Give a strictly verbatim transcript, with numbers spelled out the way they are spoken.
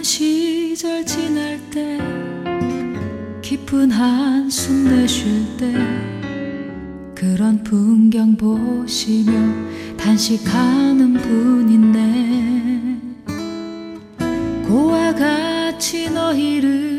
시절 지날 때 깊은 한숨 내쉴 때 그런 풍경 보시며 단식하는 분 있네. 고와 같이 너희를